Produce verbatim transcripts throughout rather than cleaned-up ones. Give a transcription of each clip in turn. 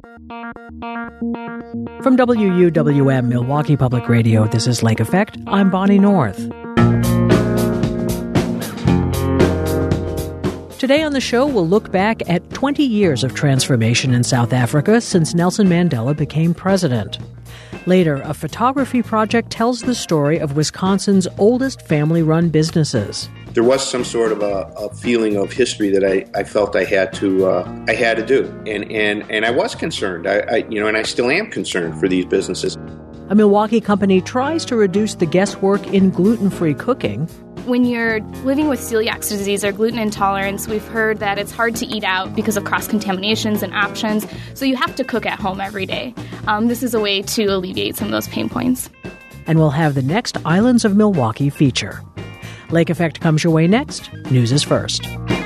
From W U W M Milwaukee Public Radio, this is Lake Effect. I'm Bonnie North. Today on the show, we'll look back at twenty years of transformation in South Africa since Nelson Mandela became president. Later, a photography project tells the story of Wisconsin's oldest family-run businesses. There was some sort of a, a feeling of history that I, I felt I had to uh, I had to do, and and and I was concerned. I, I you know, and I still am concerned for these businesses. A Milwaukee company tries to reduce the guesswork in gluten-free cooking. When you're living with celiac disease or gluten intolerance, we've heard that it's hard to eat out because of cross-contaminations and options, so you have to cook at home every day. Um, this is a way to alleviate some of those pain points. And we'll have the next Islands of Milwaukee feature. Lake Effect comes your way next. News is first.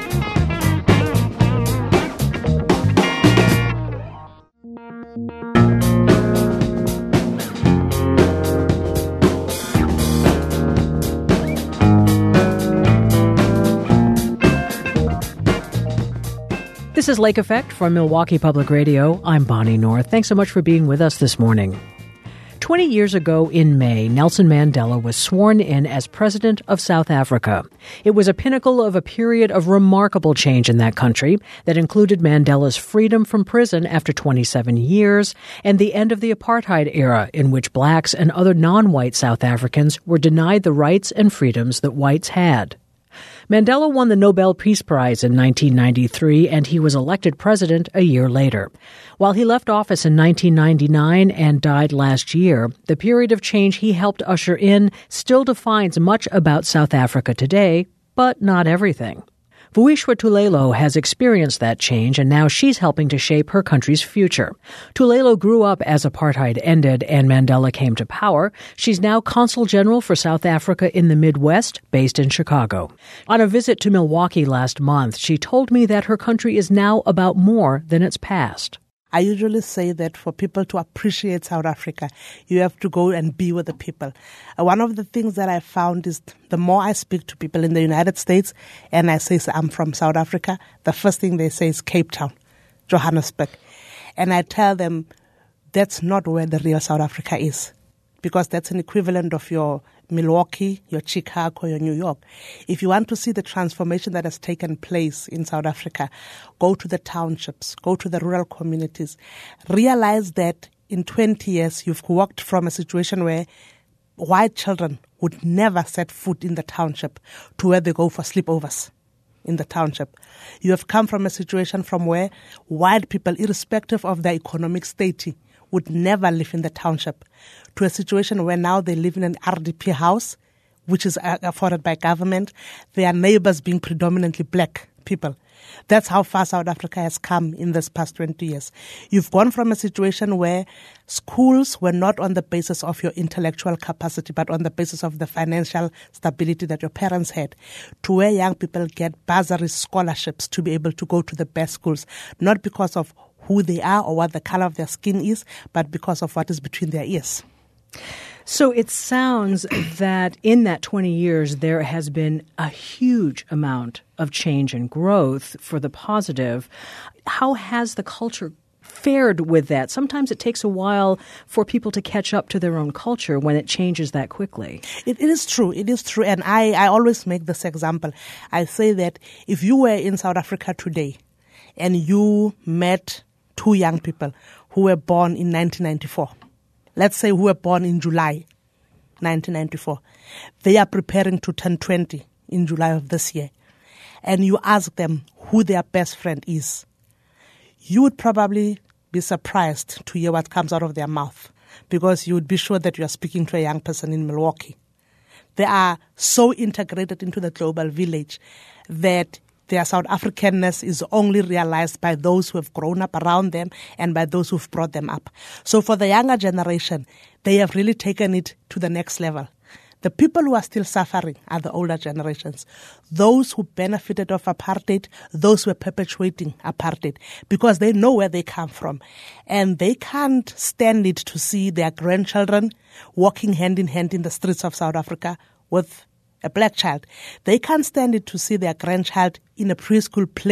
This is Lake Effect from Milwaukee Public Radio. I'm Bonnie North. Thanks so much for being with us this morning. Twenty years ago in May, Nelson Mandela was sworn in as president of South Africa. It was a pinnacle of a period of remarkable change in that country that included Mandela's freedom from prison after twenty-seven years and the end of the apartheid era in which blacks and other non-white South Africans were denied the rights and freedoms that whites had. Mandela won the Nobel Peace Prize in nineteen ninety-three, and he was elected president a year later. While he left office in nineteen ninety-nine and died last year, the period of change he helped usher in still defines much about South Africa today, but not everything. Vuishwa Tulelo has experienced that change, and now she's helping to shape her country's future. Tulelo grew up as apartheid ended and Mandela came to power. She's now Consul General for South Africa in the Midwest, based in Chicago. On a visit to Milwaukee last month, she told me that her country is now about more than its past. I usually say that for people to appreciate South Africa, you have to go and be with the people. Uh, one of the things that I found is the more I speak to people in the United States and I say I'm from South Africa, the first thing they say is Cape Town, Johannesburg. And I tell them that's not where the real South Africa is, because that's an equivalent of your Milwaukee, your Chicago, your New York. If you want to see the transformation that has taken place in South Africa, go to the townships, go to the rural communities. Realize that in twenty years, you've walked from a situation where white children would never set foot in the township to where they go for sleepovers in the township. You have come from a situation from where white people, irrespective of their economic status, would never live in the township, to a situation where now they live in an R D P house, which is afforded by government, their neighbors being predominantly black people. That's how far South Africa has come in this past twenty years. You've gone from a situation where schools were not on the basis of your intellectual capacity, but on the basis of the financial stability that your parents had, to where young people get bursary scholarships to be able to go to the best schools, not because of who they are or what the color of their skin is, but because of what is between their ears. So it sounds that in that twenty years, there has been a huge amount of change and growth for the positive. How has the culture fared with that? Sometimes it takes a while for people to catch up to their own culture when it changes that quickly. It, it is true. It is true. And I, I always make this example. I say that if you were in South Africa today and you met two young people who were born in nineteen ninety-four, let's say who were born in July nineteen ninety-four. They are preparing to turn twenty in July of this year. And you ask them who their best friend is. You would probably be surprised to hear what comes out of their mouth, because you would be sure that you are speaking to a young person in Milwaukee. They are so integrated into the global village that their South Africanness is only realized by those who have grown up around them and by those who've brought them up. So for the younger generation, they have really taken it to the next level. The people who are still suffering are the older generations, those who benefited of apartheid, those who are perpetuating apartheid, because they know where they come from. And they can't stand it to see their grandchildren walking hand in hand in the streets of South Africa with a black child. They can't stand it to see their grandchild in a preschool playing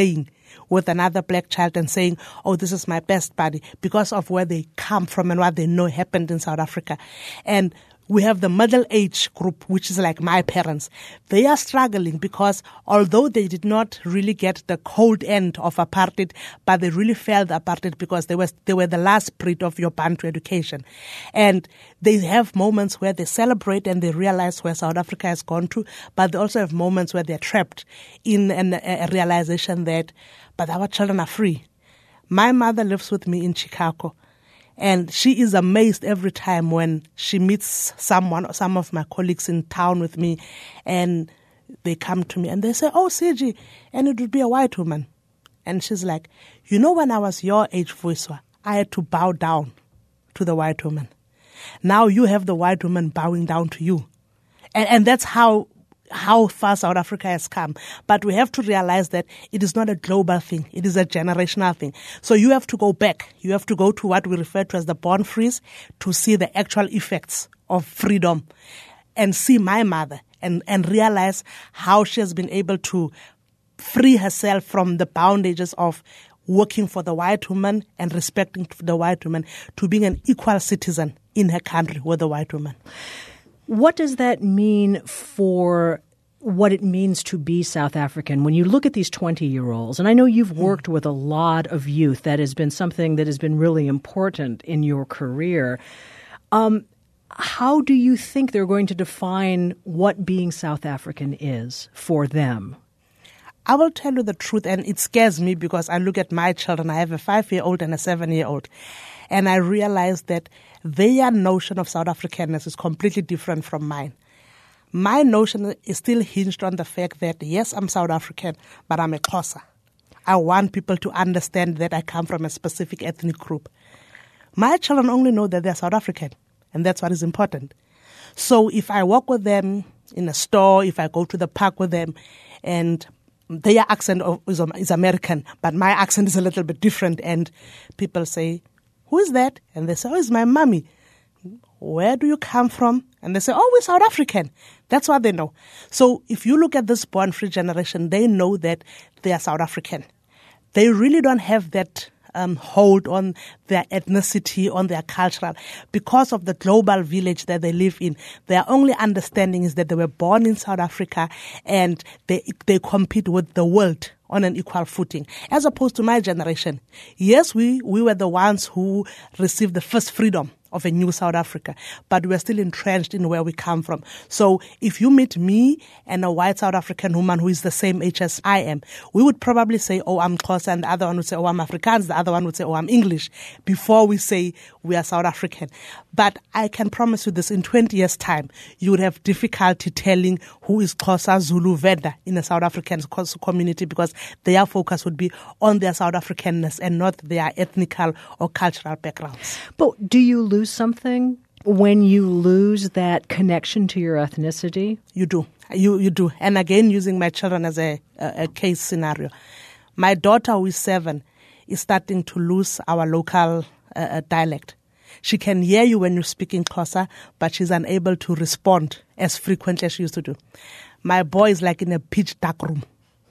with another black child and saying, oh, this is my best buddy, because of where they come from and what they know happened in South Africa. And we have the middle age group, which is like my parents. They are struggling because although they did not really get the cold end of apartheid, but they really felt apartheid because they were, they were the last breed of your Bantu education. And they have moments where they celebrate and they realize where South Africa has gone to, but they also have moments where they're trapped in an, a realization that, but our children are free. My mother lives with me in Chicago. And she is amazed every time when she meets someone or some of my colleagues in town with me, and they come to me and they say, oh, C G, and it would be a white woman. And she's like, you know, when I was your age, Vuiswa, I had to bow down to the white woman. Now you have the white woman bowing down to you. And, and that's how how far South Africa has come. But we have to realize that it is not a global thing. It is a generational thing. So you have to go back. You have to go to what we refer to as the born freeze to see the actual effects of freedom and see my mother and, and realize how she has been able to free herself from the bondages of working for the white woman and respecting the white woman to being an equal citizen in her country with the white woman. What does that mean for what it means to be South African? When you look at these twenty-year-olds, and I know you've worked with a lot of youth, that has been something that has been really important in your career. Um, how do you think they're going to define what being South African is for them? I will tell you the truth, and it scares me because I look at my children. I have a five-year-old and a seven-year-old. And I realize that their notion of South Africanness is completely different from mine. My notion is still hinged on the fact that, yes, I'm South African, but I'm a Xhosa. I want people to understand that I come from a specific ethnic group. My children only know that they're South African, and that's what is important. So if I walk with them in a store, if I go to the park with them, and their accent is, is American, but my accent is a little bit different, and people say, who is that? And they say, oh, it's my mommy. Where do you come from? And they say, oh, we're South African. That's what they know. So if you look at this born-free generation, they know that they are South African. They really don't have that um, hold on their ethnicity, on their cultural. Because of the global village that they live in, their only understanding is that they were born in South Africa and they they compete with the world on an equal footing, as opposed to my generation. Yes, we, we were the ones who received the first freedom of a new South Africa, but we're still entrenched in where we come from. So if you meet me and a white South African woman who is the same age as I am, we would probably say, oh, I'm Xhosa, and the other one would say, oh, I'm Afrikaans, the other one would say, oh, I'm English, before we say we are South African. But I can promise you this, in twenty years' time, you would have difficulty telling who is Xhosa, Zulu, Venda in a South African community, because their focus would be on their South Africanness and not their ethnical or cultural backgrounds. But do you lose something when you lose that connection to your ethnicity? You do. You you do. And again, using my children as a, a, a case scenario. My daughter, who is seven, is starting to lose our local uh, dialect. She can hear you when you speak in Xhosa, but she's unable to respond as frequently as she used to do. My boy is like in a pitch dark room.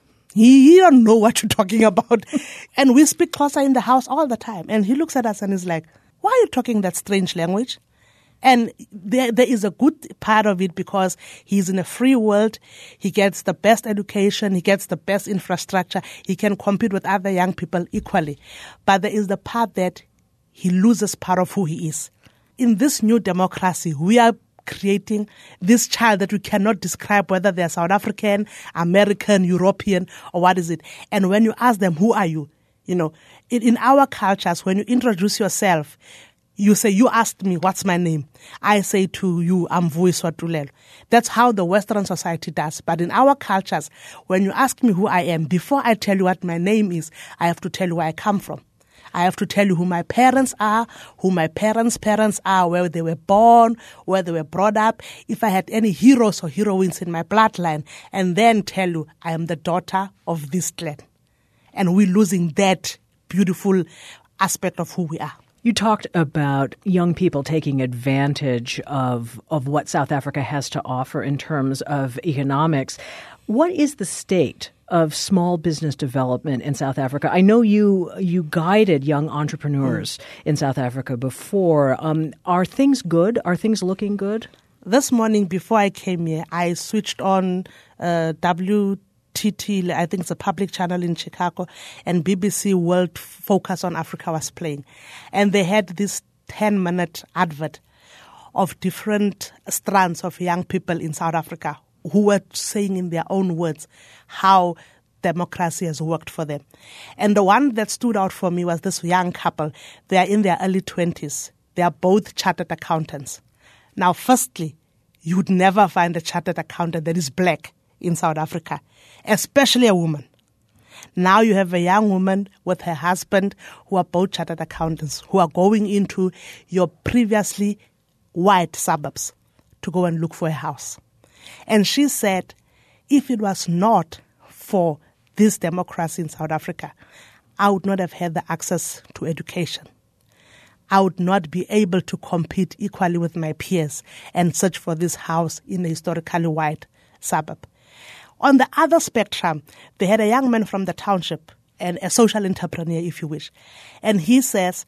He, he don't know what you're talking about. And we speak Xhosa in the house all the time. And he looks at us and is like, why are you talking that strange language? And there, there is a good part of it because he's in a free world. He gets the best education. He gets the best infrastructure. He can compete with other young people equally. But there is the part that he loses part of who he is. In this new democracy, we are creating this child that we cannot describe whether they're South African, American, European, or what is it. And when you ask them, who are you? You know, in, in our cultures, when you introduce yourself, you say, you asked me, what's my name? I say to you, I'm Vuiswa Tulelo. That's how the Western society does. But in our cultures, when you ask me who I am, before I tell you what my name is, I have to tell you where I come from. I have to tell you who my parents are, who my parents' parents are, where they were born, where they were brought up, if I had any heroes or heroines in my bloodline, and then tell you I am the daughter of this clan. And we're losing that beautiful aspect of who we are. You talked about young people taking advantage of, of what South Africa has to offer in terms of economics. What is the state of small business development in South Africa. I know you you guided young entrepreneurs mm. in South Africa before. Um, are things good? Are things looking good? This morning, before I came here, I switched on uh, W T T, I think it's a public channel in Chicago, and B B C World Focus on Africa was playing. And they had this ten-minute advert of different strands of young people in South Africa who were saying in their own words how democracy has worked for them. And the one that stood out for me was this young couple. They are in their early twenties. They are both chartered accountants. Now, firstly, you would never find a chartered accountant that is black in South Africa, especially a woman. Now you have a young woman with her husband who are both chartered accountants who are going into your previously white suburbs to go and look for a house. And she said, if it was not for this democracy in South Africa, I would not have had the access to education. I would not be able to compete equally with my peers and search for this house in a historically white suburb. On the other spectrum, they had a young man from the township, and a social entrepreneur, if you wish. And he says,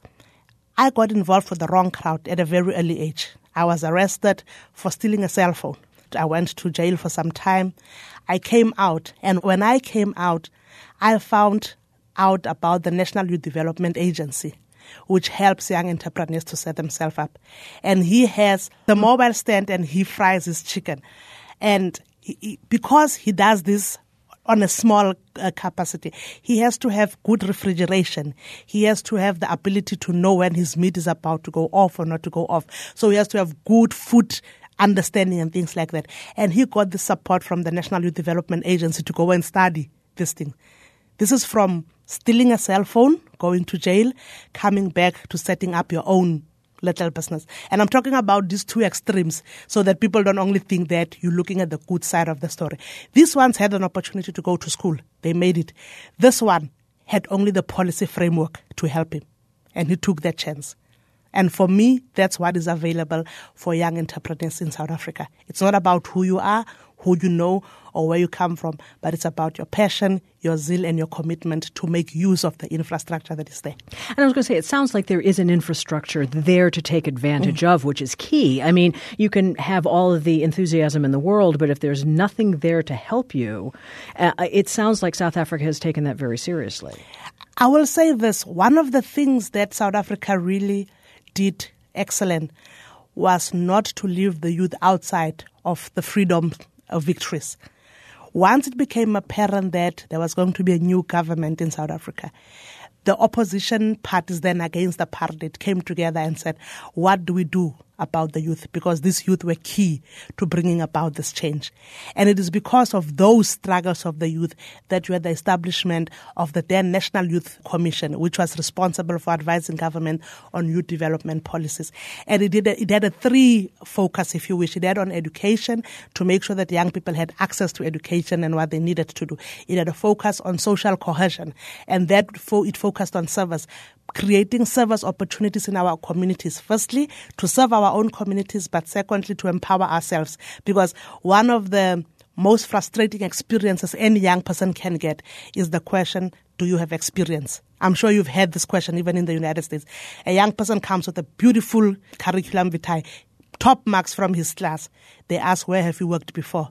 I got involved with the wrong crowd at a very early age. I was arrested for stealing a cell phone. I went to jail for some time. I came out, and when I came out, I found out about the National Youth Development Agency, which helps young entrepreneurs to set themselves up. And he has the mobile stand and he fries his chicken. And he, because he does this on a small uh, capacity, he has to have good refrigeration. He has to have the ability to know when his meat is about to go off or not to go off. So he has to have good food understanding and things like that. And he got the support from the National Youth Development Agency to go and study this thing. This is from stealing a cell phone, going to jail, coming back to setting up your own little business. And I'm talking about these two extremes so that people don't only think that you're looking at the good side of the story. These ones had an opportunity to go to school. They made it. This one had only the policy framework to help him. And he took that chance. And for me, that's what is available for young entrepreneurs in South Africa. It's not about who you are, who you know, or where you come from, but it's about your passion, your zeal, and your commitment to make use of the infrastructure that is there. And I was going to say, it sounds like there is an infrastructure there to take advantage mm. of, which is key. I mean, you can have all of the enthusiasm in the world, but if there's nothing there to help you, uh, it sounds like South Africa has taken that very seriously. I will say this. One of the things that South Africa really did excellent was not to leave the youth outside of the freedom of victories. Once it became apparent that there was going to be a new government in South Africa, the opposition parties then against the apartheid came together and said, what do we do about the youth? Because these youth were key to bringing about this change. And it is because of those struggles of the youth that you had the establishment of the then National Youth Commission, which was responsible for advising government on youth development policies. And it did a, it had a three focus, if you wish. It had on education to make sure that young people had access to education and what they needed to do. It had a focus on social cohesion, and that fo- it focused on service, creating service opportunities in our communities. Firstly, to serve our own communities, but secondly, to empower ourselves. Because one of the most frustrating experiences any young person can get is the question, do you have experience? I'm sure you've had this question even in the United States. A young person comes with a beautiful curriculum vitae, top marks from his class. They ask, where have you worked before?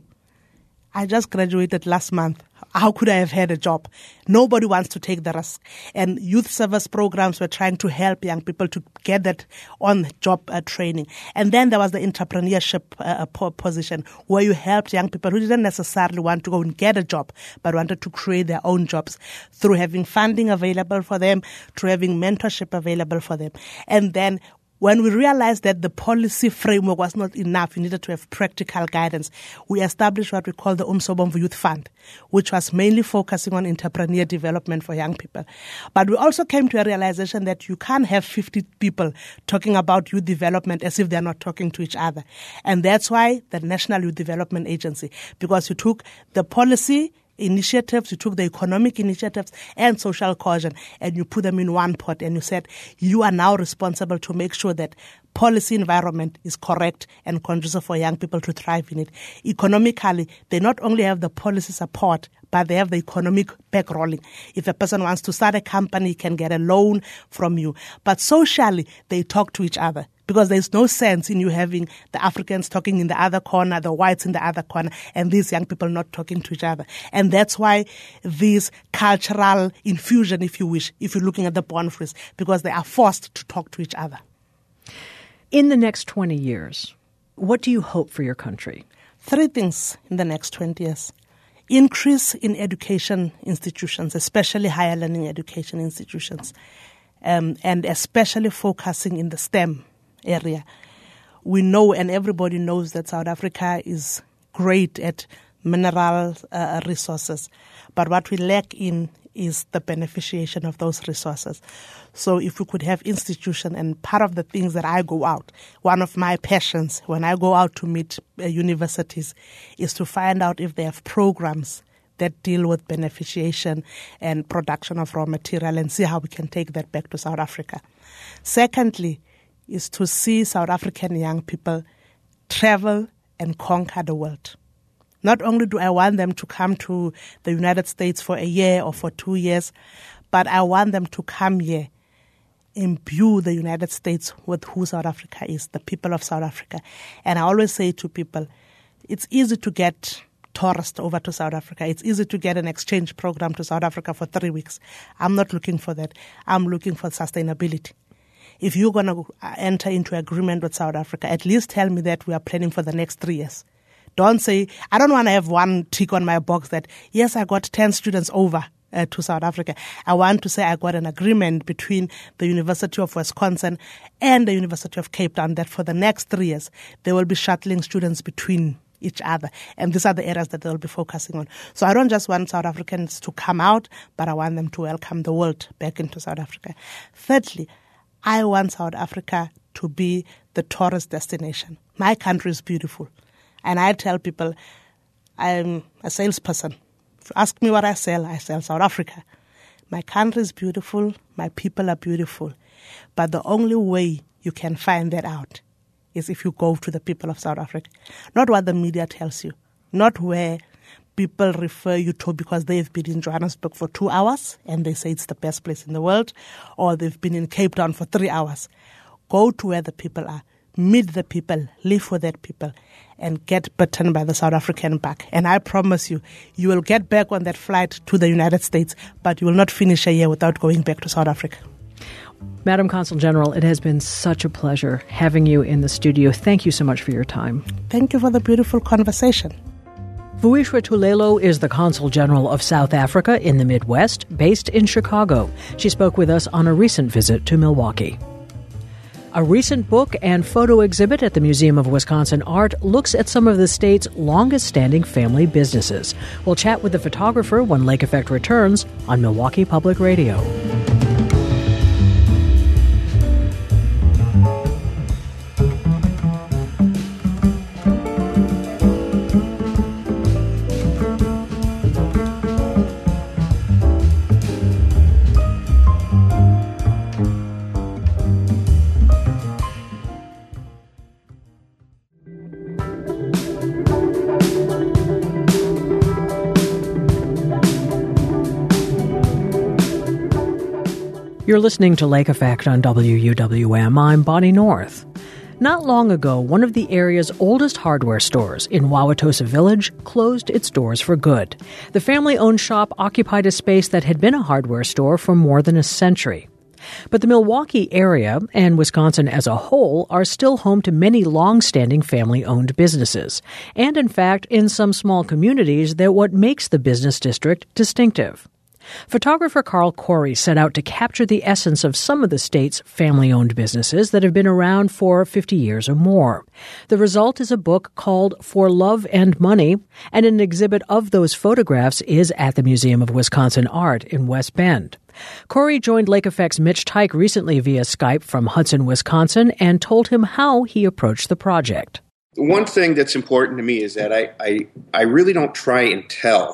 I just graduated last month. How could I have had a job? Nobody wants to take the risk. And youth service programs were trying to help young people to get that on-job uh, training. And then there was the entrepreneurship uh, position where you helped young people who didn't necessarily want to go and get a job, but wanted to create their own jobs through having funding available for them, through having mentorship available for them. And then when we realized that the policy framework was not enough, we needed to have practical guidance, we established what we call the Umsobomvu Youth Fund, which was mainly focusing on entrepreneur development for young people. But we also came to a realization that you can't have fifty people talking about youth development as if they're not talking to each other. And that's why the National Youth Development Agency, because you took the policy initiatives, you took the economic initiatives and social cohesion, and you put them in one pot, and you said, you are now responsible to make sure that policy environment is correct and conducive for young people to thrive in it. Economically, they not only have the policy support, but they have the economic backrolling. If a person wants to start a company, he can get a loan from you. But socially, they talk to each other, because there's no sense in you having the Africans talking in the other corner, the whites in the other corner, and these young people not talking to each other. And that's why this cultural infusion, if you wish, if you're looking at the Born Frees, because they are forced to talk to each other. In the next twenty years, what do you hope for your country? Three things in the next twenty years. Increase in education institutions, especially higher learning education institutions, um, and especially focusing in the STEM area. We know, and everybody knows, that South Africa is great at mineral uh, resources, but what we lack in is the beneficiation of those resources. So if we could have institution, and part of the things that I go out, one of my passions when I go out to meet uh, universities is to find out if they have programs that deal with beneficiation and production of raw material, and see how we can take that back to South Africa. Secondly, is to see South African young people travel and conquer the world. Not only do I want them to come to the United States for a year or for two years, but I want them to come here, imbue the United States with who South Africa is, the people of South Africa. And I always say to people, it's easy to get tourists over to South Africa. It's easy to get an exchange program to South Africa for three weeks. I'm not looking for that. I'm looking for sustainability. If you're going to enter into agreement with South Africa, at least tell me that we are planning for the next three years. Don't say, I don't want to have one tick on my box that, yes, I got ten students over uh, to South Africa. I want to say I got an agreement between the University of Wisconsin and the University of Cape Town that for the next three years, they will be shuttling students between each other. And these are the areas that they'll be focusing on. So I don't just want South Africans to come out, but I want them to welcome the world back into South Africa. Thirdly, I want South Africa to be the tourist destination. My country is beautiful. And I tell people, I'm a salesperson. If you ask me what I sell, I sell South Africa. My country is beautiful. My people are beautiful. But the only way you can find that out is if you go to the people of South Africa. Not what the media tells you. Not where people refer you to because they've been in Johannesburg for two hours and they say it's the best place in the world, or they've been in Cape Town for three hours. Go to where the people are. Meet the people, live with that people, and get bitten by the South African bug. And I promise you, you will get back on that flight to the United States, but you will not finish a year without going back to South Africa. Madam Consul General, it has been such a pleasure having you in the studio. Thank you so much for your time. Thank you for the beautiful conversation. Vuishwa Tulelo is the Consul General of South Africa in the Midwest, based in Chicago. She spoke with us on a recent visit to Milwaukee. A recent book and photo exhibit at the Museum of Wisconsin Art looks at some of the state's longest-standing family businesses. We'll chat with the photographer when Lake Effect returns on Milwaukee Public Radio. You're listening to Lake Effect on W U W M. I'm Bonnie North. Not long ago, one of the area's oldest hardware stores in Wauwatosa Village closed its doors for good. The family-owned shop occupied a space that had been a hardware store for more than a century. But the Milwaukee area and Wisconsin as a whole are still home to many long-standing family-owned businesses. And in fact, in some small communities, they're what makes the business district distinctive. Photographer Carl Corey set out to capture the essence of some of the state's family-owned businesses that have been around for fifty years or more. The result is a book called For Love and Money, and an exhibit of those photographs is at the Museum of Wisconsin Art in West Bend. Corey joined Lake Effect's Mitch Tyke recently via Skype from Hudson, Wisconsin, and told him how he approached the project. One thing that's important to me is that I, I, I really don't try and tell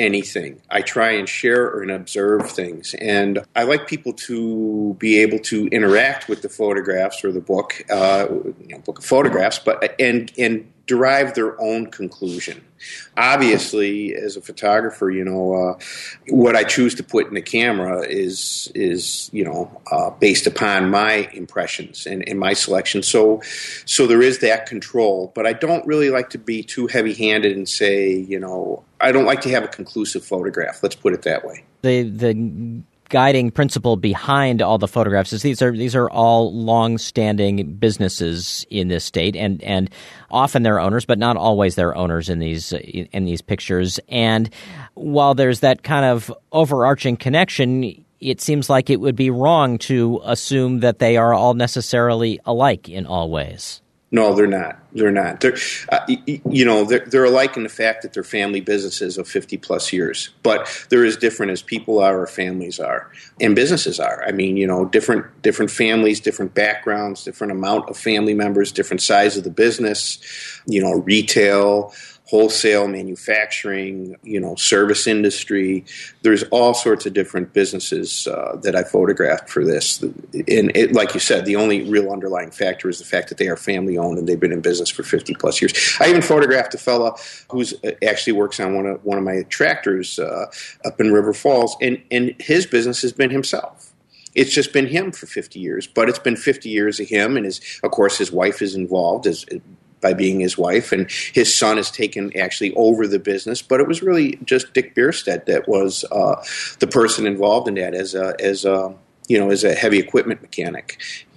anything. I try and share and observe things. And I like people to be able to interact with the photographs or the book, uh, you know, book of photographs, but and and derive their own conclusion. Obviously, as a photographer, you know, uh, what I choose to put in the camera is, is you know, uh, based upon my impressions and, and my selection. So, so there is that control. But I don't really like to be too heavy-handed and say, you know, I don't like to have a conclusive photograph. Let's put it that way. The the guiding principle behind all the photographs is these are these are all long-standing businesses in this state, and and often they're owners, but not always they're owners in these in these pictures. And while there's that kind of overarching connection, it seems like it would be wrong to assume that they are all necessarily alike in all ways. No, they're not. They're not. They're, uh, you know, they're, they're alike in the fact that they're family businesses of fifty plus years. But they're as different as people are or families are and businesses are. I mean, you know, different different families, different backgrounds, different amount of family members, different size of the business, you know, retail, wholesale, manufacturing, you know, service industry. There's all sorts of different businesses uh, that I photographed for this. And it, like you said, the only real underlying factor is the fact that they are family owned and they've been in business for fifty plus years. I even photographed a fella who's uh, actually works on one of one of my tractors uh, up in River Falls, and, and his business has been himself. It's just been him for fifty years, but it's been fifty years of him, and his, of course, his wife is involved as by being his wife, and his son has taken actually over the business. But it was really just Dick Bierstedt that was uh, the person involved in that as a as a you know as a heavy equipment mechanic.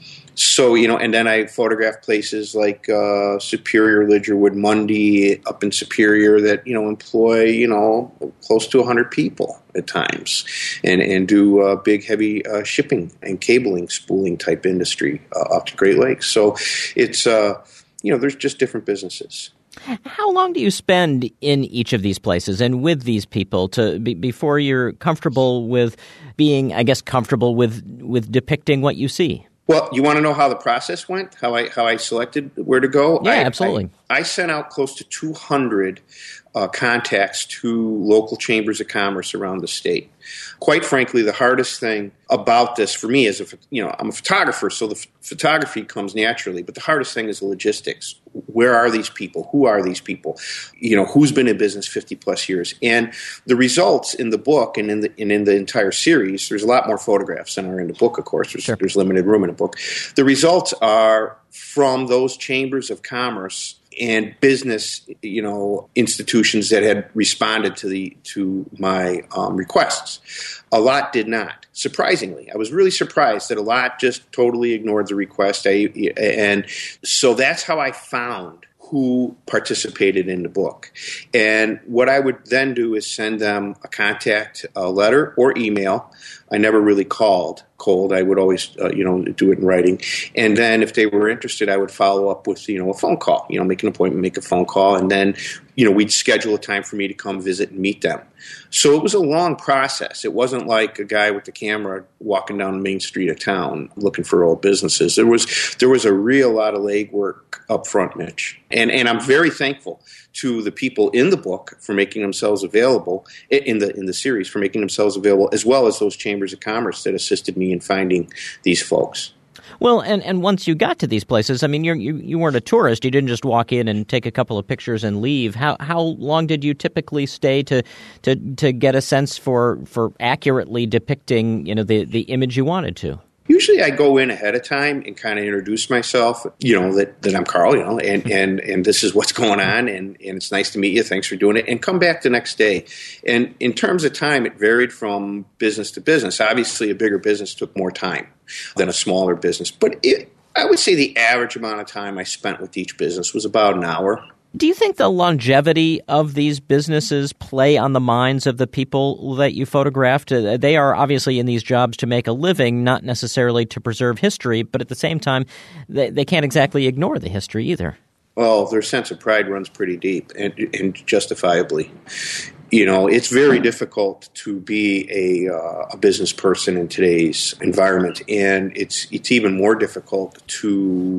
So you know, and then I photographed places like uh, Superior, Lidgerwood, Mundy up in Superior that you know employ you know close to a hundred people at times, and and do uh, big heavy uh, shipping and cabling spooling type industry uh, up to Great Lakes. So it's uh, you know, there's just different businesses. How long do you spend in each of these places and with these people to be, before you're comfortable with being, I guess, comfortable with with depicting what you see? Well, you want to know how the process went? How I how I selected where to go? Yeah, I, absolutely. I, I sent out close to two hundred uh, contacts to local chambers of commerce around the state. Quite frankly, the hardest thing about this for me is, a, you know, I'm a photographer, so the f- photography comes naturally. But the hardest thing is the logistics. Where are these people? Who are these people? You know, who's been in business fifty plus years? And the results in the book and in the and in the entire series, there's a lot more photographs than are in the book. Of course, there's, sure. there's limited room in the book. The results are from those chambers of commerce and business, you know, institutions that had responded to the to my um, requests. A lot did not. Surprisingly, I was really surprised that a lot just totally ignored the request. I, and so that's how I found who participated in the book. And what I would then do is send them a contact a letter or email. I never really called cold. I would always, uh, you know, do it in writing. And then if they were interested, I would follow up with, you know, a phone call, you know, make an appointment, make a phone call. And then, you know, we'd schedule a time for me to come visit and meet them. So it was a long process. It wasn't like a guy with the camera walking down the main street of town looking for old businesses. There was there was a real lot of legwork up front, Mitch. And and I'm very thankful to the people in the book for making themselves available, in the in the series, for making themselves available, as well as those chambers of commerce that assisted me in finding these folks. Well, and, and once you got to these places, I mean, you're, you you weren't a tourist. You didn't just walk in and take a couple of pictures and leave. How how long did you typically stay to to, to get a sense for, for accurately depicting, you know, the, the image you wanted to? Usually I go in ahead of time and kind of introduce myself, you know, that, that I'm Carl, you know, and, and, and this is what's going on, and, and it's nice to meet you. Thanks for doing it. And come back the next day. And in terms of time, it varied from business to business. Obviously, a bigger business took more time than a smaller business. But it, I would say the average amount of time I spent with each business was about an hour. Do you think the longevity of these businesses play on the minds of the people that you photographed? Uh, they are obviously in these jobs to make a living, not necessarily to preserve history, but at the same time, they, they can't exactly ignore the history either. Well, their sense of pride runs pretty deep, and, and justifiably. You know, it's very difficult to be a, uh, a business person in today's environment, and it's it's even more difficult to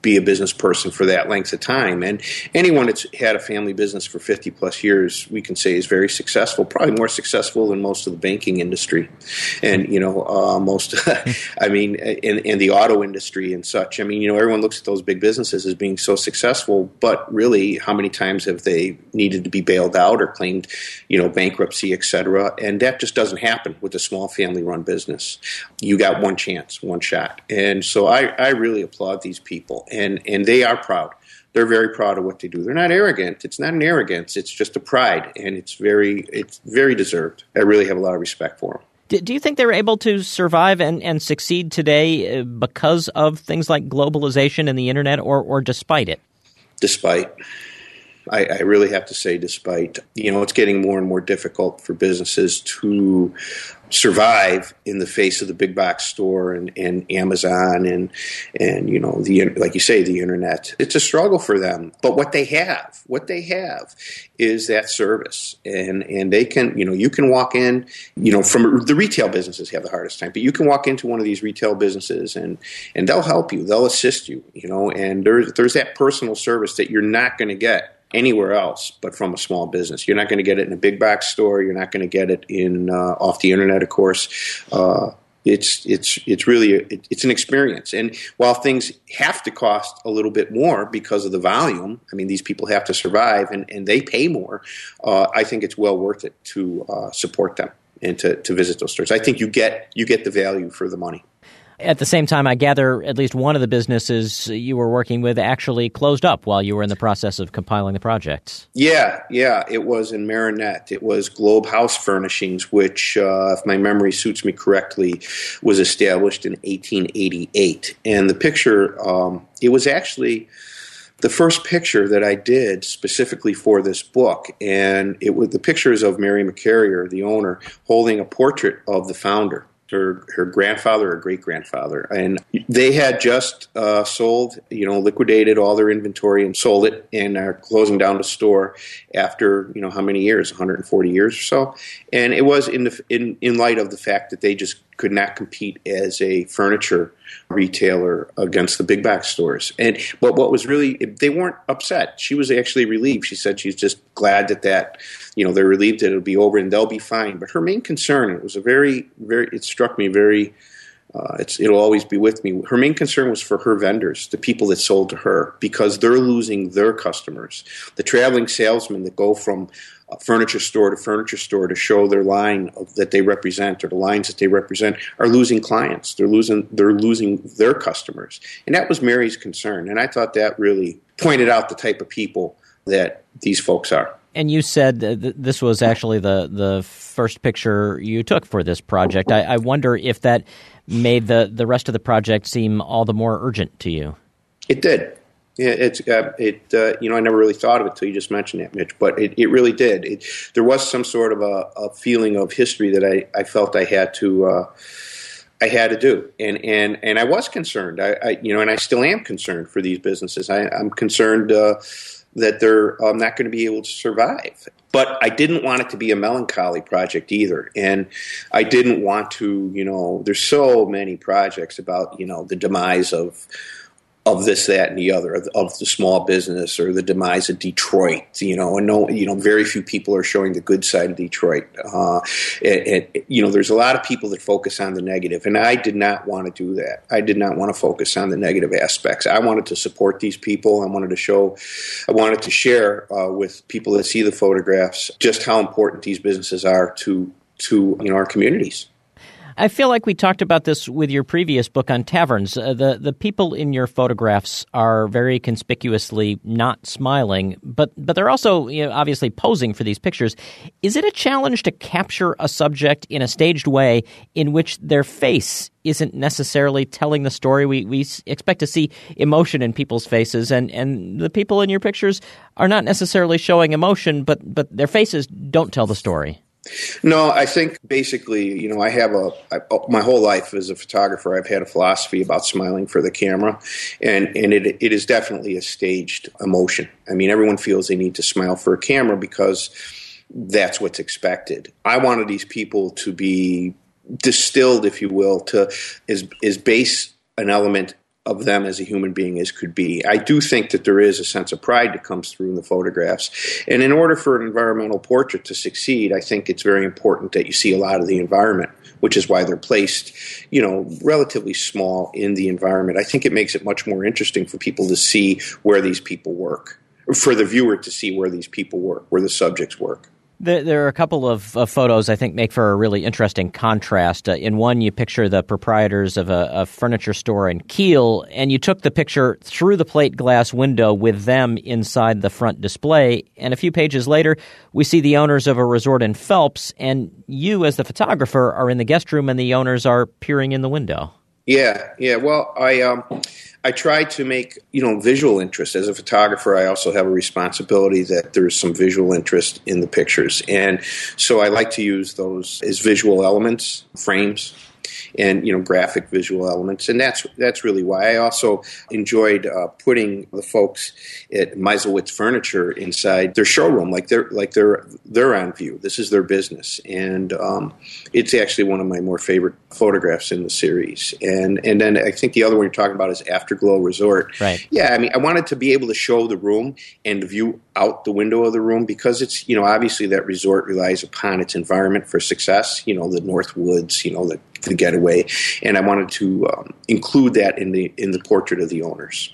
be a business person for that length of time. And anyone that's had a family business for fifty plus years, we can say is very successful, probably more successful than most of the banking industry. And, you know, uh, most, I mean, in, in the auto industry and such. I mean, you know, everyone looks at those big businesses as being so successful, but really, how many times have they needed to be bailed out or claimed, you know, bankruptcy, et cetera? And that just doesn't happen with a small family-run business. You got one chance, one shot. And so I, I really applaud these people. And, and they are proud. They're very proud of what they do. They're not arrogant. It's not an arrogance. It's just a pride, and it's very it's very deserved. I really have a lot of respect for them. Do you think they were able to survive and, and succeed today because of things like globalization and the internet, or, or despite it? Despite. I, I really have to say despite. You know, it's getting more and more difficult for businesses to survive in the face of the big box store and, and Amazon and, and, you know, the like you say, the internet. It's a struggle for them. But what they have, what they have is that service. And, and they can, you know, you can walk in, you know, from the retail businesses have the hardest time, but you can walk into one of these retail businesses and, and they'll help you. They'll assist you, you know, and there's, there's that personal service that you're not going to get anywhere else but from a small business. You're not going to get it in a big box store. You're not going to get it in uh, off the internet, of course. Uh, it's it's it's really a, it, it's an experience. And while things have to cost a little bit more because of the volume, I mean, these people have to survive and, and they pay more. Uh, I think it's well worth it to uh, support them and to, to visit those stores. I think you get you get the value for the money. At the same time, I gather at least one of the businesses you were working with actually closed up while you were in the process of compiling the projects. Yeah, yeah. It was in Marinette. It was Globe House Furnishings, which, uh, if my memory suits me correctly, was established in eighteen eighty-eight. And the picture, um, it was actually the first picture that I did specifically for this book. And it was the pictures of Mary McCarrier, the owner, holding a portrait of the founder. Her, her grandfather or great-grandfather. And they had just uh, sold, you know, liquidated all their inventory and sold it and are closing down the store after, you know, how many years, one hundred forty years or so. And it was in the in, in light of the fact that they just could not compete as a furniture retailer against the big box stores. And but what was really, they weren't upset. She was actually relieved. She said she's just glad that that, you know, they're relieved that it'll be over and they'll be fine. But her main concern, it was a very, very, it struck me very, uh, it's, it'll always be with me. Her main concern was for her vendors, the people that sold to her, because they're losing their customers. The traveling salesmen that go from a furniture store to furniture store to show their line of, that they represent, or the lines that they represent, are losing clients. They're losing they're losing their customers. And that was Mary's concern. And I thought that really pointed out the type of people that these folks are. And you said that this was actually the, the first picture you took for this project. I, I wonder if that made the, the rest of the project seem all the more urgent to you. It did. Yeah, it's uh, it. Uh, you know, I never really thought of it until you just mentioned that, Mitch. But it, it really did. It, there was some sort of a, a feeling of history that I, I felt I had to uh, I had to do, and and, and I was concerned. I, I you know, and I still am concerned for these businesses. I, I'm concerned uh, that they're um, not going to be able to survive. But I didn't want it to be a melancholy project either. And I didn't want to, you know, there's so many projects about, you know, the demise of of this, that, and the other, of, of the small business, or the demise of Detroit, you know, and no, you know, very few people are showing the good side of Detroit. Uh, and, and, you know, there's a lot of people that focus on the negative, and I did not want to do that. I did not want to focus on the negative aspects. I wanted to support these people. I wanted to show, I wanted to share uh, with people that see the photographs just how important these businesses are to, to you know, our communities. I feel like we talked about this with your previous book on taverns. Uh, the the people in your photographs are very conspicuously not smiling, but but they're also, you know, obviously posing for these pictures. Is it a challenge to capture a subject in a staged way in which their face isn't necessarily telling the story? We we expect to see emotion in people's faces, and, and the people in your pictures are not necessarily showing emotion, but but their faces don't tell the story. No, I think basically, you know, I have a, I, my whole life as a photographer, I've had a philosophy about smiling for the camera, and, and it it is definitely a staged emotion. I mean, everyone feels they need to smile for a camera because that's what's expected. I wanted these people to be distilled, if you will, to is is base an element of them as a human being as could be. I do think that there is a sense of pride that comes through in the photographs. And in order for an environmental portrait to succeed, I think it's very important that you see a lot of the environment, which is why they're placed, you know, relatively small in the environment. I think it makes it much more interesting for people to see where these people work, for the viewer to see where these people work, where the subjects work. There, there are a couple of uh, photos I think make for a really interesting contrast. Uh, in one, you picture the proprietors of a, a furniture store in Kiel, and you took the picture through the plate glass window with them inside the front display. And a few pages later, we see the owners of a resort in Phelps, and you, as the photographer, are in the guest room, and the owners are peering in the window. Yeah, yeah. Well, I um, I try to make, you know, visual interest. As a photographer, I also have a responsibility that there's some visual interest in the pictures. And so I like to use those as visual elements, frames, and, you know, graphic visual elements. And that's that's really why I also enjoyed uh, putting the folks at Meiselwitz Furniture inside their showroom, like they're like they're they're on view. This is their business, and um, it's actually one of my more favorite photographs in the series. And and then I think the other one you're talking about is Afterglow Resort. Right. Yeah, I mean, I wanted to be able to show the room and view out the window of the room because it's, you know, obviously that resort relies upon its environment for success. You know, the North Woods, you know, the the getaway, and I wanted to um, include that in the in the portrait of the owners.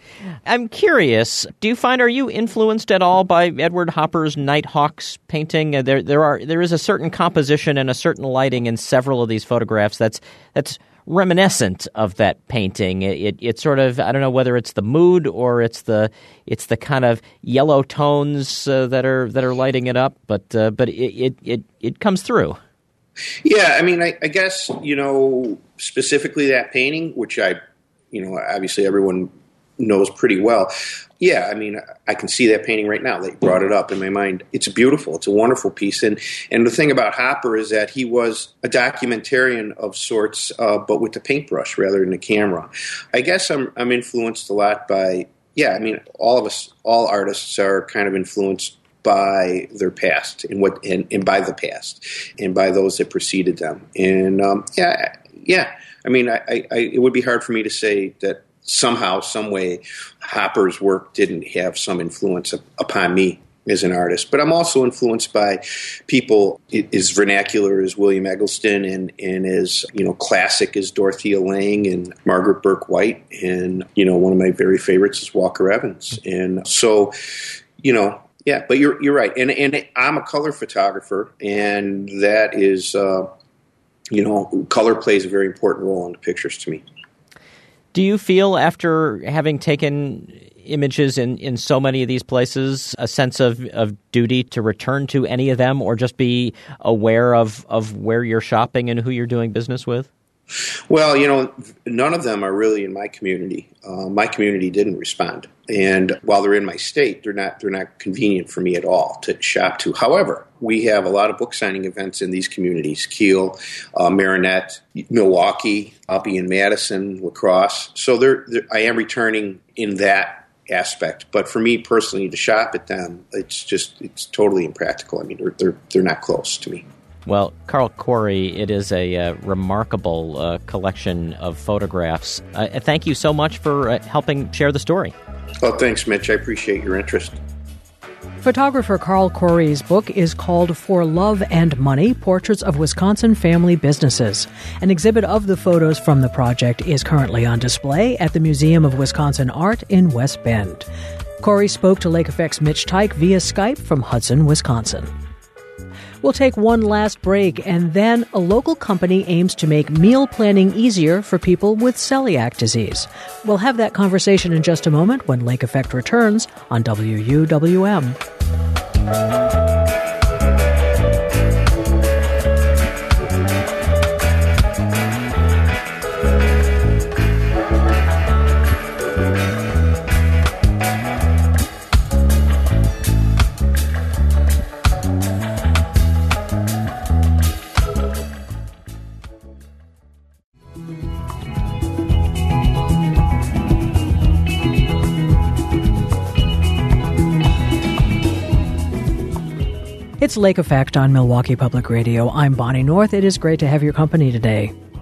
I'm curious, do you find, are you influenced at all by Edward Hopper's Nighthawks painting? Uh, there there are there is a certain composition and a certain lighting in several of these photographs that's that's reminiscent of that painting. It, it it's sort of, I don't know whether it's the mood or it's the it's the kind of yellow tones uh, that are that are lighting it up, but uh, but it, it it it comes through. Yeah, I mean, I, I guess, you know, specifically that painting, which I, you know, obviously everyone knows pretty well. Yeah, I mean, I can see that painting right now. They brought it up in my mind. It's beautiful. It's a wonderful piece. And and the thing about Hopper is that he was a documentarian of sorts, uh, but with the paintbrush rather than the camera. I guess I'm I'm influenced a lot by, yeah, I mean, all of us, all artists are kind of influenced by their past and what and, and by the past and by those that preceded them. And um, yeah, yeah. I mean, I, I, it would be hard for me to say that somehow, some way, Hopper's work didn't have some influence upon me as an artist. But I'm also influenced by people as vernacular as William Eggleston and, and as, you know, classic as Dorothea Lange and Margaret Burke White. And, you know, one of my very favorites is Walker Evans. And so, you know, yeah, but you're you're right, and and I'm a color photographer, and that is, uh, you know, color plays a very important role in the pictures to me. Do you feel, after having taken images in, in so many of these places, a sense of, of duty to return to any of them, or just be aware of, of where you're shopping and who you're doing business with? Well, you know, none of them are really in my community. Uh, my community didn't respond, and while they're in my state, they're not they're not convenient for me at all to shop to. However, we have a lot of book signing events in these communities: Kiel, uh, Marinette, Milwaukee. I'll be in Madison, La Crosse. So they're, they're, I am returning in that aspect. But for me personally, to shop at them, it's just it's totally impractical. I mean, they're they're, they're not close to me. Well, Carl Corey, it is a uh, remarkable uh, collection of photographs. Uh, thank you so much for uh, helping share the story. Well, thanks, Mitch. I appreciate your interest. Photographer Carl Corey's book is called For Love and Money, Portraits of Wisconsin Family Businesses. An exhibit of the photos from the project is currently on display at the Museum of Wisconsin Art in West Bend. Corey spoke to Lake Effect's Mitch Teich via Skype from Hudson, Wisconsin. We'll take one last break, and then a local company aims to make meal planning easier for people with celiac disease. We'll have that conversation in just a moment when Lake Effect returns on W U W M. It's Lake Effect on Milwaukee Public Radio. I'm Bonnie North. It is great to have your company today.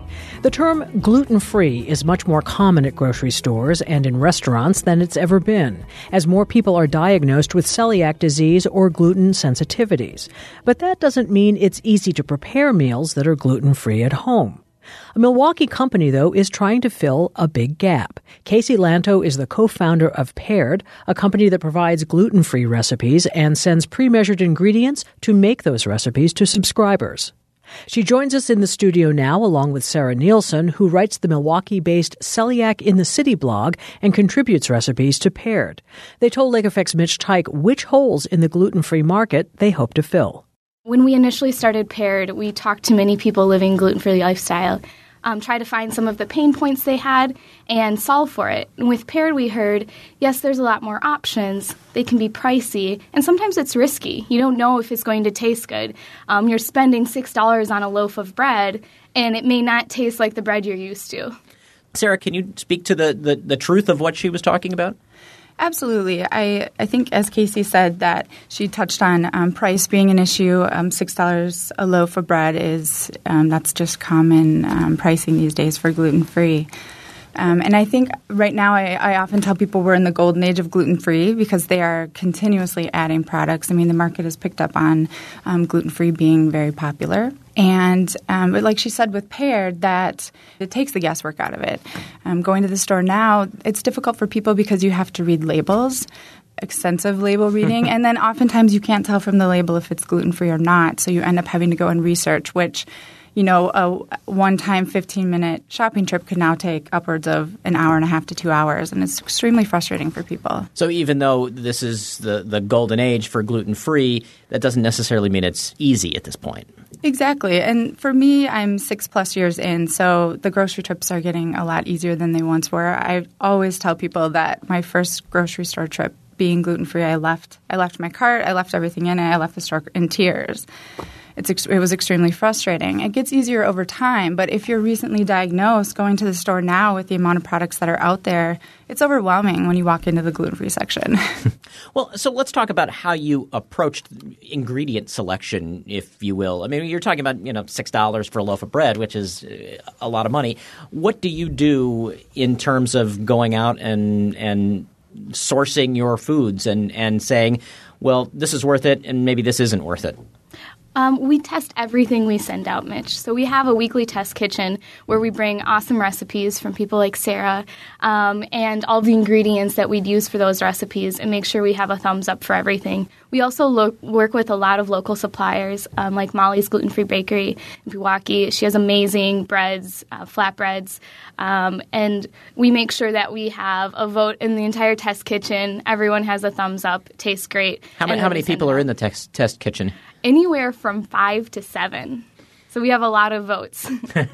The term gluten-free is much more common at grocery stores and in restaurants than it's ever been, as more people are diagnosed with celiac disease or gluten sensitivities. But that doesn't mean it's easy to prepare meals that are gluten-free at home. A Milwaukee company, though, is trying to fill a big gap. Casey Lanto is the co-founder of Paired, a company that provides gluten-free recipes and sends pre-measured ingredients to make those recipes to subscribers. She joins us in the studio now, along with Sarah Nielsen, who writes the Milwaukee-based Celiac in the City blog and contributes recipes to Paired. They told Lake Effect's Mitch Teich which holes in the gluten-free market they hope to fill. When we initially started Paired, we talked to many people living gluten-free lifestyle, um, try to find some of the pain points they had and solve for it. And with Paired, we heard, yes, there's a lot more options. They can be pricey, and sometimes it's risky. You don't know if it's going to taste good. Um, you're spending six dollars on a loaf of bread, and it may not taste like the bread you're used to. Sarah, can you speak to the, the, the truth of what she was talking about? Absolutely. I, I think, as Casey said, that she touched on um, price being an issue. Um, six dollars a loaf of bread is um, that's just common um, pricing these days for gluten-free. Um, and I think right now I, I often tell people we're in the golden age of gluten-free because they are continuously adding products. I mean, the market has picked up on um, gluten-free being very popular. And um, but like she said with Paired, that it takes the guesswork out of it. Um, going to the store now, it's difficult for people because you have to read labels, extensive label reading, and then oftentimes you can't tell from the label if it's gluten-free or not. So you end up having to go and research, which, you know, a one-time fifteen-minute shopping trip could now take upwards of an hour and a half to two hours, and it's extremely frustrating for people. So even though this is the, the golden age for gluten-free, that doesn't necessarily mean it's easy at this point. Exactly. And for me, I'm six-plus years in, so the grocery trips are getting a lot easier than they once were. I always tell people that my first grocery store trip being gluten-free, I left I left my cart, I left everything in it, I left the store in tears. It's ex- it was extremely frustrating. It gets easier over time, but if you're recently diagnosed, going to the store now with the amount of products that are out there, it's overwhelming when you walk into the gluten-free section. Well, so let's talk about how you approached ingredient selection, if you will. I mean, you're talking about, you know, six dollars for a loaf of bread, which is a lot of money. What do you do in terms of going out and and sourcing your foods and, and saying, well, this is worth it and maybe this isn't worth it? Um, we test everything we send out, Mitch. So we have a weekly test kitchen where we bring awesome recipes from people like Sarah um, and all the ingredients that we'd use for those recipes and make sure we have a thumbs up for everything. We also lo- work with a lot of local suppliers um, like Molly's Gluten-Free Bakery in Milwaukee. She has amazing breads, uh, flatbreads, um, and we make sure that we have a vote in the entire test kitchen. Everyone has a thumbs up. It tastes great. How, ma- how many people are in the tex- test kitchen? Anywhere from five to seven. So we have a lot of votes.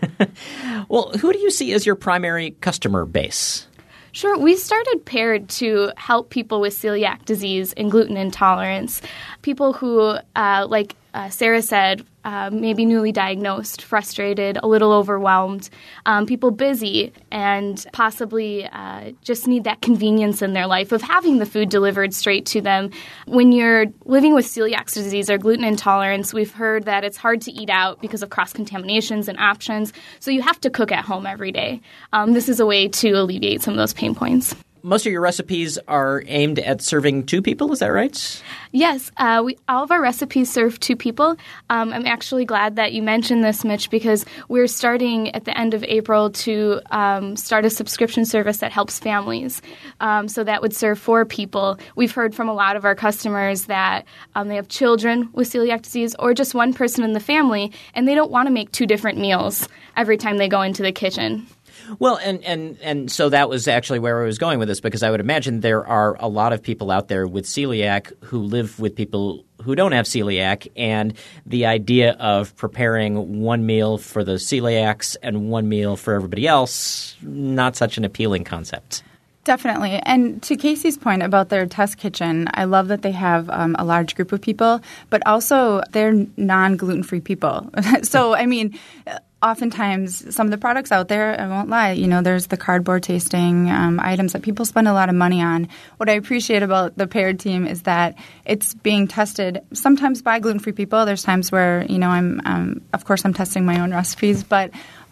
Well, who do you see as your primary customer base? Sure. We started Paired to help people with celiac disease and gluten intolerance. People who, uh, like uh, Sarah said, uh, maybe newly diagnosed, frustrated, a little overwhelmed, um, people busy, and possibly uh, just need that convenience in their life of having the food delivered straight to them. When you're living with celiac disease or gluten intolerance, we've heard that it's hard to eat out because of cross-contaminations and options, so you have to cook at home every day. Um, this is a way to alleviate some of those pain points. Most of your recipes are aimed at serving two people, is that right? Yes. Uh, we, all of our recipes serve two people. Um, I'm actually glad that you mentioned this, Mitch, because we're starting at the end of April to um, start a subscription service that helps families. Um, so that would serve four people. We've heard from a lot of our customers that um, they have children with celiac disease or just one person in the family, and they don't want to make two different meals every time they go into the kitchen. Well, and, and, and so that was actually where I was going with this, because I would imagine there are a lot of people out there with celiac who live with people who don't have celiac, and the idea of preparing one meal for the celiacs and one meal for everybody else, not such an appealing concept. Definitely. And to Casey's point about their test kitchen, I love that they have um, a large group of people, but also they're non-gluten-free people. So, I mean, oftentimes some of the products out there, I won't lie, you know, there's the cardboard tasting um, items that people spend a lot of money on. What I appreciate about the Paired team is that it's being tested sometimes by gluten-free people. There's times where, you know, I'm, um, of course, I'm testing my own recipes, but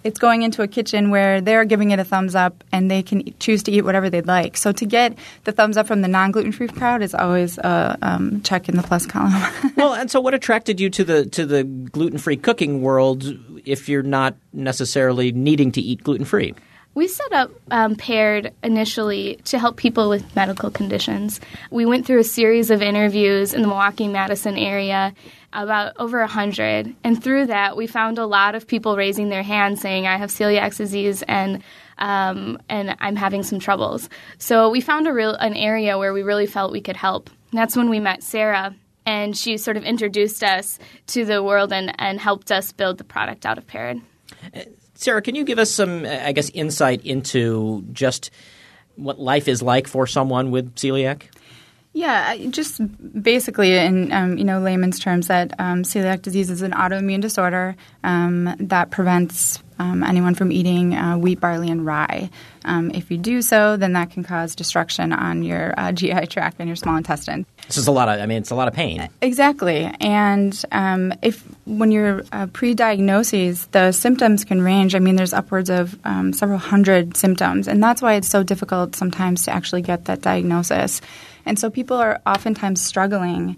it's going into a kitchen where they're giving it a thumbs up and they can choose to eat whatever they'd like. So to get the thumbs up from the non-gluten-free crowd is always a um, check in the plus column. Well, and so what attracted you to the to the gluten-free cooking world if you're not necessarily needing to eat gluten-free? We set up um, Paired initially to help people with medical conditions. We went through a series of interviews in the Milwaukee-Madison area, about over one hundred. And through that, we found a lot of people raising their hands saying, I have celiac disease and um, and I'm having some troubles. So we found a real an area where we really felt we could help. And that's when we met Sarah, and she sort of introduced us to the world and, and helped us build the product out of Paired. Sarah, can you give us some, I guess, insight into just what life is like for someone with celiac? Yeah, just basically in um, you know layman's terms that um, celiac disease is an autoimmune disorder um, that prevents um, anyone from eating uh, wheat, barley, and rye. Um, if you do so, then that can cause destruction on your uh, G I tract and your small intestine. This is a lot of, I mean, it's a lot of pain. Exactly. And um, if when you're uh, pre-diagnoses, the symptoms can range. I mean, there's upwards of um, several hundred symptoms. And that's why it's so difficult sometimes to actually get that diagnosis. And so people are oftentimes struggling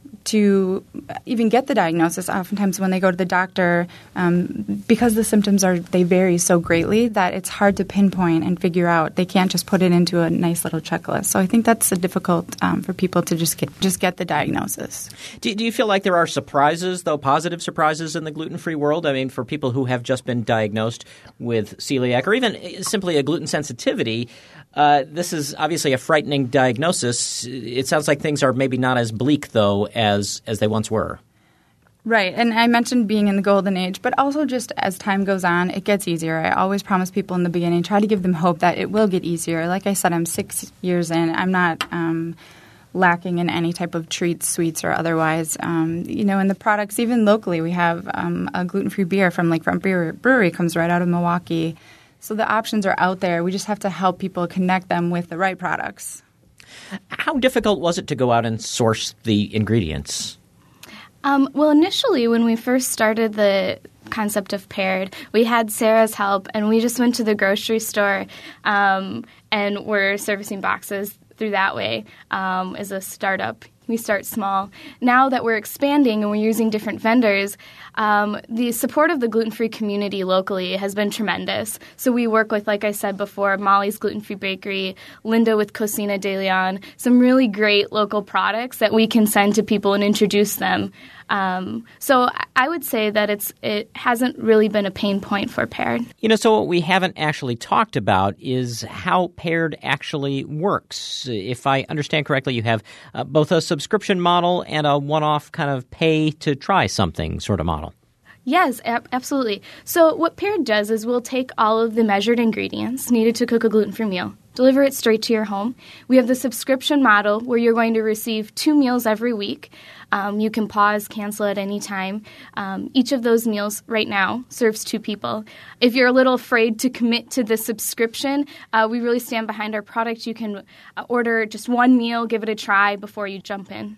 to even get the diagnosis. Oftentimes when they go to the doctor, um, because the symptoms are they vary so greatly that it's hard to pinpoint and figure out. They can't just put it into a nice little checklist. So I think that's a difficult um, for people to just get just get the diagnosis. Do, do you feel like there are surprises, though, positive surprises in the gluten-free world? I mean, for people who have just been diagnosed with celiac or even simply a gluten sensitivity, uh, this is obviously a frightening diagnosis. It sounds like things are maybe not as bleak, though, as as they once were. Right. And I mentioned being in the golden age, but also just as time goes on, it gets easier. I always promise people in the beginning, try to give them hope that it will get easier. Like I said, I'm six years in. I'm not um, lacking in any type of treats, sweets, or otherwise. Um, you know, in the products, even locally, we have um, a gluten-free beer from Lakefront Brewery. Brewery comes right out of Milwaukee. So the options are out there. We just have to help people connect them with the right products. How difficult was it to go out and source the ingredients? Um, well, initially, when we first started the concept of Paired, we had Sarah's help, and we just went to the grocery store um, and were servicing boxes through that way um, as a startup. We start small. Now that we're expanding and we're using different vendors, um, the support of the gluten-free community locally has been tremendous. So we work with, like I said before, Molly's Gluten-Free Bakery, Linda with Cocina de Leon, some really great local products that we can send to people and introduce them. Um, so I would say that it's it hasn't really been a pain point for Paired. You know, so what we haven't actually talked about is how Paired actually works. If I understand correctly, you have uh, both a subscription model and a one-off kind of pay-to-try something sort of model. Yes, ab- absolutely. So what Paired does is we'll take all of the measured ingredients needed to cook a gluten-free meal, deliver it straight to your home. We have the subscription model where you're going to receive two meals every week. Um, you can pause, cancel at any time. Um, each of those meals right now serves two people. If you're a little afraid to commit to the subscription, uh, we really stand behind our product. You can uh, order just one meal, give it a try before you jump in.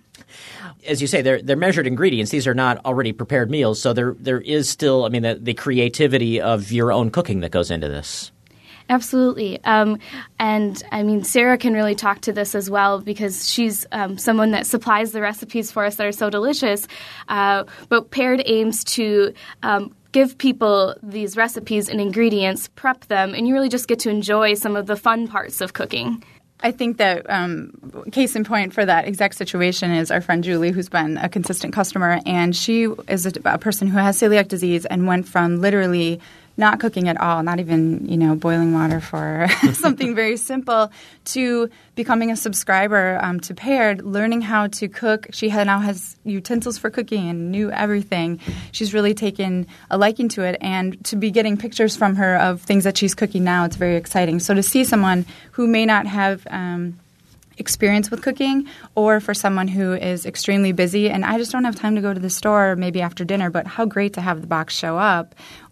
As you say, they're they're measured ingredients. These are not already prepared meals, so there there is still, I mean, the, the creativity of your own cooking that goes into this. Absolutely. Um, and, I mean, Sarah can really talk to this as well because she's um, someone that supplies the recipes for us that are so delicious. Uh, but Paired aims to um, give people these recipes and ingredients, prep them, and you really just get to enjoy some of the fun parts of cooking. I think that um, case in point for that exact situation is our friend Julie, who's been a consistent customer, and she is a, a person who has celiac disease and went from literally not cooking at all, not even, you know, boiling water for something very simple, to becoming a subscriber um, to Paired, learning how to cook. She had, now has utensils for cooking and knew everything. She's really taken a liking to it, and to be getting pictures from her of things that she's cooking now, it's very exciting. So to see someone who may not have um, experience with cooking, or for someone who is extremely busy and I just don't have time to go to the store maybe after dinner, but how great to have the box show up,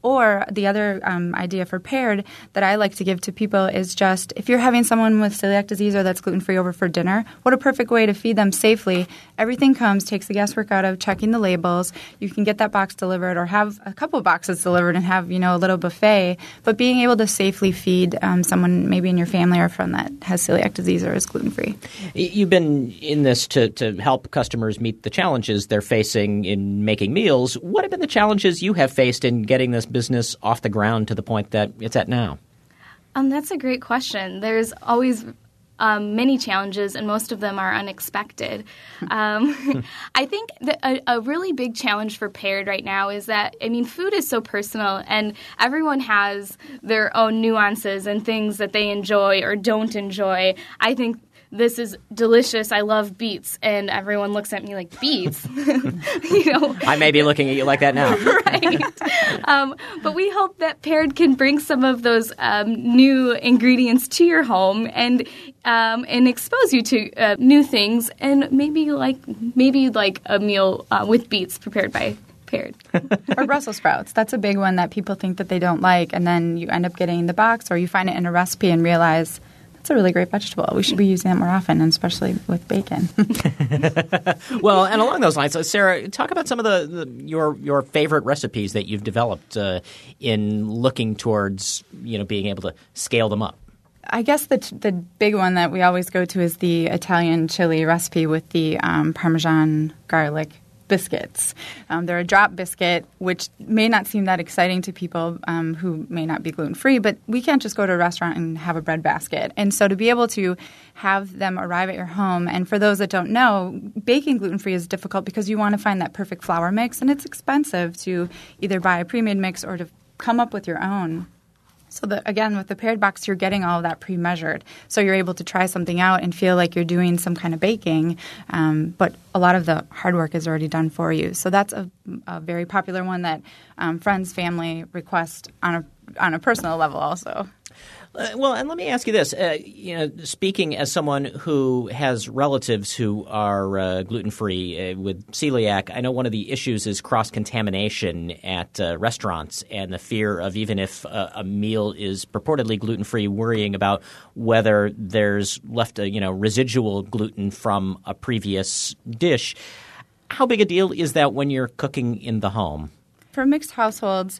Or the other um, idea for paired that I like to give to people is just if you're having someone with celiac disease or that's gluten-free over for dinner, what a perfect way to feed them safely. Everything comes, takes the guesswork out of checking the labels. You can get that box delivered or have a couple of boxes delivered and have, you know, a little buffet. But being able to safely feed um, someone maybe in your family or friend that has celiac disease or is gluten-free. You've been in this to, to help customers meet the challenges they're facing in making meals. What have been the challenges you have faced in getting this business off the ground to the point that it's at now? Um, that's a great question. There's always um, many challenges, and most of them are unexpected. Um, I think that a, a really big challenge for Paired right now is that, I mean, food is so personal, and everyone has their own nuances and things that they enjoy or don't enjoy. I think this is delicious. I love beets. And everyone looks at me like, beets? you know, I may be looking at you like that now. Right. Um, but we hope that Paired can bring some of those um, new ingredients to your home and um, and expose you to uh, new things. And maybe you like maybe you'd like a meal uh, with beets prepared by Paired. Or Brussels sprouts. That's a big one that people think that they don't like. And then you end up getting the box or you find it in a recipe and realize – it's a really great vegetable. We should be using it more often, and especially with bacon. Well, and along those lines, uh, Sarah, talk about some of the, the your your favorite recipes that you've developed uh, in looking towards you know being able to scale them up. I guess the the big one that we always go to is the Italian chili recipe with the um, Parmesan garlic biscuits. Um, they're a drop biscuit, which may not seem that exciting to people um, who may not be gluten-free, but we can't just go to a restaurant and have a bread basket. And so to be able to have them arrive at your home, and for those that don't know, baking gluten-free is difficult because you want to find that perfect flour mix, and it's expensive to either buy a pre-made mix or to come up with your own. So, that, again, with the Paired box, you're getting all of that pre-measured. So you're able to try something out and feel like you're doing some kind of baking, um, but a lot of the hard work is already done for you. So that's a, a very popular one that um, friends, family request on a on a personal level also. Uh, well, and let me ask you this. Uh, you know, speaking as someone who has relatives who are uh, gluten-free uh, with celiac, I know one of the issues is cross-contamination at uh, restaurants and the fear of even if uh, a meal is purportedly gluten-free, worrying about whether there's left a, you know, residual gluten from a previous dish. How big a deal is that when you're cooking in the home? For mixed households,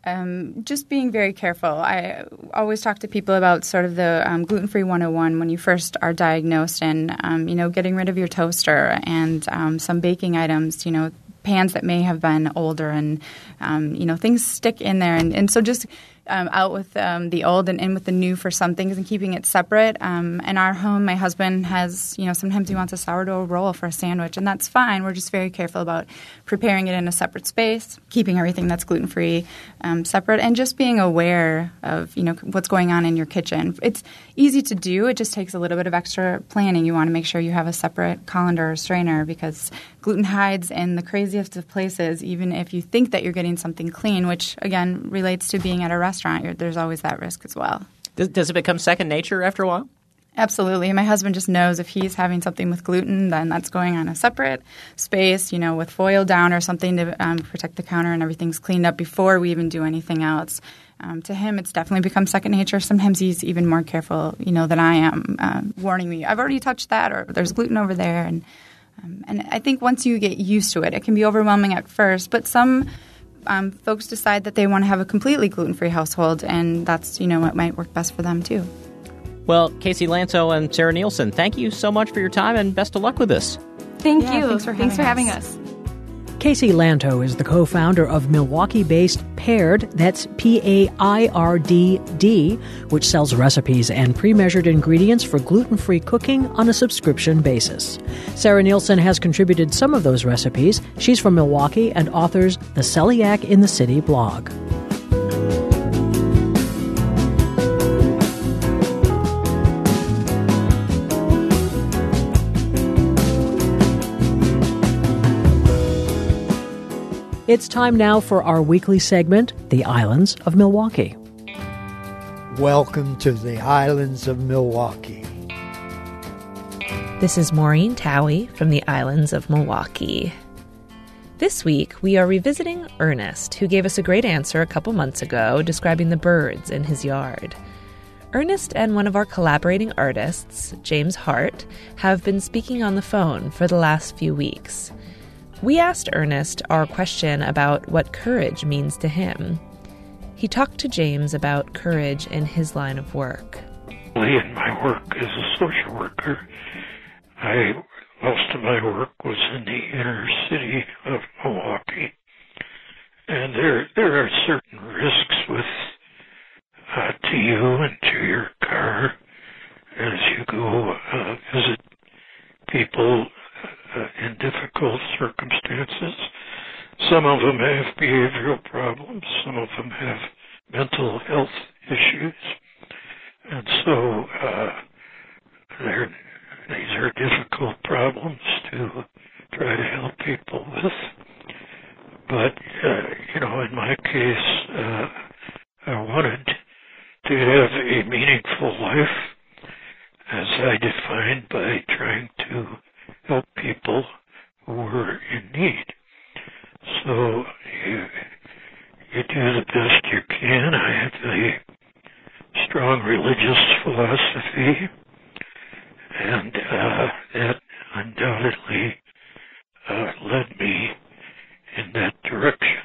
Um, just being very careful. I always talk to people about sort of the um, gluten-free one oh one when you first are diagnosed and, um, you know, getting rid of your toaster and um, some baking items, you know, pans that may have been older and, um, you know, things stick in there. And, and so just um, out with um, the old and in with the new for some things and keeping it separate. Um, in our home, my husband has, you know, sometimes he wants a sourdough roll for a sandwich, and that's fine. We're just very careful about preparing it in a separate space, keeping everything that's gluten-free um, separate, and just being aware of, you know, what's going on in your kitchen. It's easy to do. It just takes a little bit of extra planning. You want to make sure you have a separate colander or strainer because gluten hides in the craziest of places, even if you think that you're getting something clean, which, again, relates to being at a restaurant. You're, there's always that risk as well. Does, does it become second nature after a while? Absolutely. My husband just knows if he's having something with gluten, then that's going on a separate space, you know, with foil down or something to um, protect the counter and everything's cleaned up before we even do anything else. Um, to him, it's definitely become second nature. Sometimes he's even more careful, you know, than I am, uh, warning me, I've already touched that or there's gluten over there. And um, and I think once you get used to it, it can be overwhelming at first, but some um, folks decide that they want to have a completely gluten-free household, and that's, you know, what might work best for them too. Well, Casey Lanto and Sarah Nielsen, thank you so much for your time and best of luck with this. Thank yeah, you. Thanks for, thanks having, for us. having us. Casey Lanto is the co-founder of Milwaukee-based Paired, that's P A I R D D, which sells recipes and pre-measured ingredients for gluten-free cooking on a subscription basis. Sarah Nielsen has contributed some of those recipes. She's from Milwaukee and authors the Celiac in the City blog. It's time now for our weekly segment, The Islands of Milwaukee. Welcome to the Islands of Milwaukee. This is Maureen Towie from the Islands of Milwaukee. This week, we are revisiting Ernest, who gave us a great answer a couple months ago describing the birds in his yard. Ernest and one of our collaborating artists, James Hart, have been speaking on the phone for the last few weeks. We asked Ernest our question about what courage means to him. He talked to James about courage in his line of work. In my work as a social worker, I most of my work was in the inner city of Milwaukee, and there there are certain risks with uh, to you and to your car as you go uh, visit people uh, in difficult circumstances. Some of them have behavioral problems, some of them have mental health issues, and so uh, they're These are difficult problems to try to help people with. But, uh, you know, in my case, uh, I wanted to have a meaningful life, as I defined by trying to help people who were in need. So you, you do the best you can. I have a strong religious philosophy, and uh, that undoubtedly uh, led me in that direction.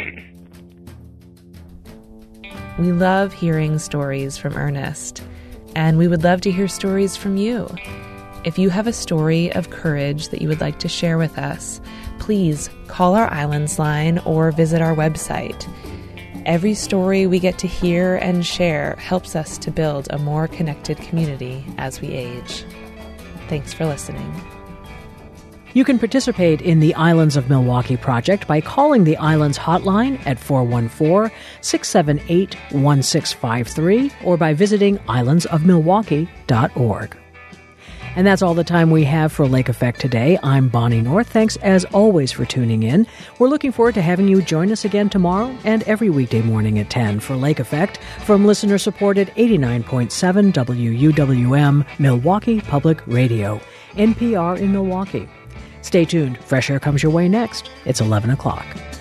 We love hearing stories from Ernest, and we would love to hear stories from you. If you have a story of courage that you would like to share with us, please call our Islands line or visit our website. Every story we get to hear and share helps us to build a more connected community as we age. Thanks for listening. You can participate in the Islands of Milwaukee project by calling the Islands hotline at four one four, six seven eight, one six five three or by visiting islands of milwaukee dot org. And that's all the time we have for Lake Effect today. I'm Bonnie North. Thanks as always for tuning in. We're looking forward to having you join us again tomorrow and every weekday morning at ten for Lake Effect from listener-supported eighty-nine point seven W U W M Milwaukee Public Radio, N P R in Milwaukee. Stay tuned. Fresh Air comes your way next. It's eleven o'clock.